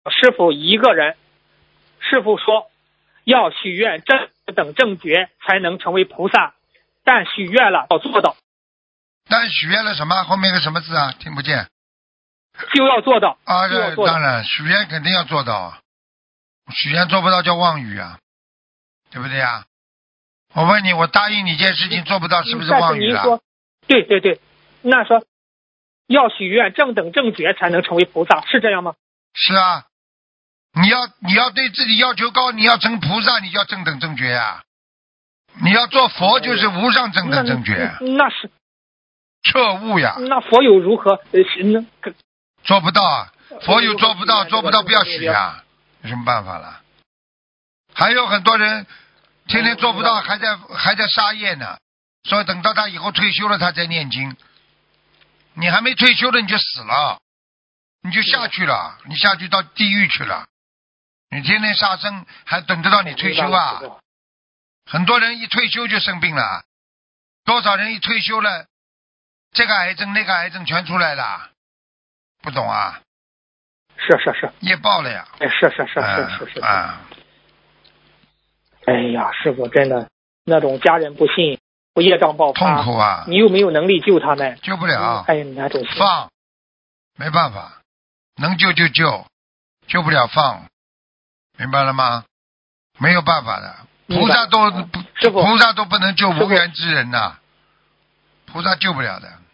师傅一个人。师傅说要许愿正等正觉才能成为菩萨，但许愿了要做到。 但许愿了什么？后面一个什么字啊？听不见。 就要做到啊，这当然，许愿肯定要做到啊。许愿做不到叫妄语啊，对不对啊？我问你，我答应你一件事情做不到，是不是妄语了？ 但是您说，对对对，那说要许愿正等正觉才能成为菩萨，是这样吗？ 是啊，你要对自己要求高，你要成菩萨，你就要正等正觉啊。你要做佛就是无上正等正觉。 那是彻悟呀。 那佛有如何做不到啊，佛有做不到，做不到不要许啊，有什么办法了？还有很多人天天做不到，还在杀业呢，所以等到他以后退休了，他再念经。你还没退休的你就死了，你就下去了，你下去到地狱去了。你天天杀生，还等得到你退休啊？很多人一退休就生病了，多少人一退休了，这个癌症那个癌症全出来了，不懂啊？ 是业报了呀。 是啊。 哎呀，师傅真的那种家人不信，不业障爆发， 痛苦啊！ 你又没有能力救他们， 救不了。 还有哪种放，没办法，能救就救，救不了放，明白了吗？没有办法的，菩萨都不能救无缘之人呐，菩萨救不了的。